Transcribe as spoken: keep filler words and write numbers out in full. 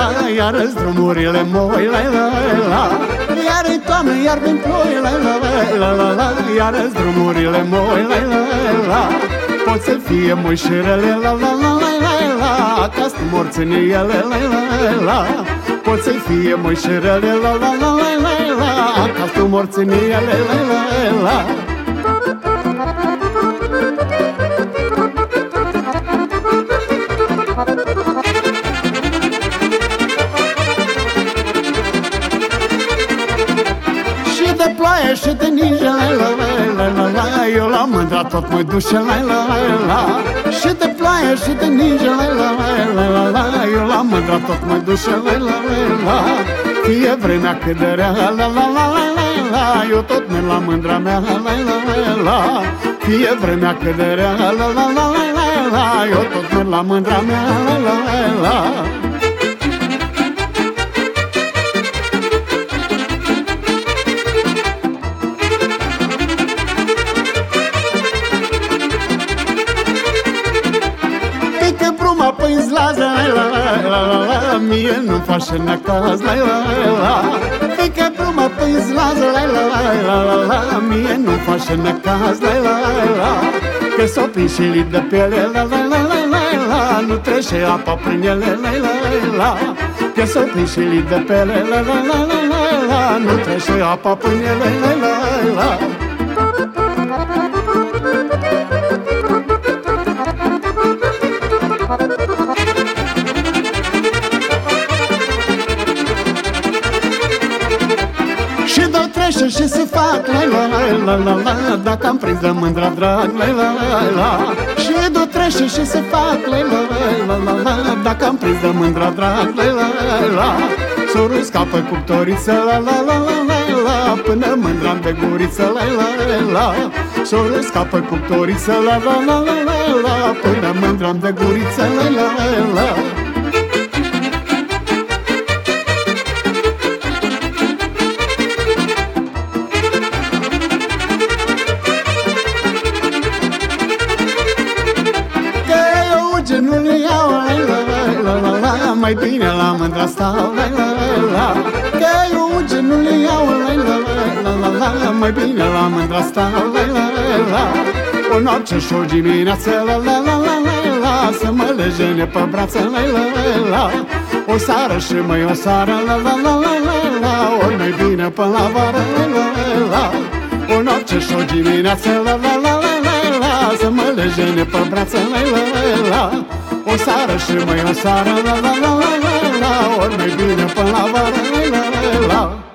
la, iar-s drumurile moi, la, la, la. Iar-i toamnă, iar vin ploi, la, la, la, la, la. Iar-s drumurile moi, la, la, la. Pot să fie moșirele, la, la, la, la, la, la. Ca-s morți în ele, la, la, la. Pot să fie moșirele, la, la, la, la, la, la. Ca-s morți în ele, la, la, la. Și de ploaie și de ninge, la, la, la, la, la. Eu la mândra tot mă duce, la, la, la. Și de ploaie și de ninge, la, la, la, la, la. Eu la mândra tot mă duce, la, la, la. Fie vremea cât de rea, la, la, la, la, la. Eu tot merg la mândra mea, la, la, la, la. Fie vremea cât de rea, la, la, la, la, la. Eu tot merg la mândra mea, la, la, la. Păi-ți lasă, la, la, la, la, mie nu-mi face necaz, la, la, la. Fii că bruma, păi-ți lasă, la, la, la, la, la, mie nu-mi face necaz, la, la, la. Că s-o prind și lip de piele, la, la, la, la, la, la. Nu trece apa prin ele, la, la, la. Că s-o prind și lip de piele, la, la, la, la, la, la. Nu trece apa prin ele, la, la, la. Și dau trece și se fac, la, la, la, la, la. Dacă am prins de mândra drag, la, la, la. Și dau trece și se fac, la, la, la, la, la. Dacă am prins de mândra drag, la, la, la. Sorul scapă cuptoriță, la, la, la, la, la, la. Până mândra-mi de guriță, la, la, la. Sorul scapă cuptoriță, la, la, la, la, la, la. Până mândra-mi de guriță, la, la, la. Nu le iau, la, la, la, la, la. Mai bine la mândra stau, la, la, la. Că eu uge nu le iau, la, la, la, la, la. Mai bine la mândra stau, la, la, la. O noapte și o dimineață, la, la, la, la, la, la. Să mă lejene pe brață, la, la, la. O seară și mai o seară, la, la, la, la, la, la. Ori mai bine până la vară, la, la, la. O noapte și o dimineață, la, la, la, la, la, la. Să mă lejene pe brață, la, la, la. O seară și mai o seară, la, la, la, la, la, la. Ori mai bine până la vară, la, la, la.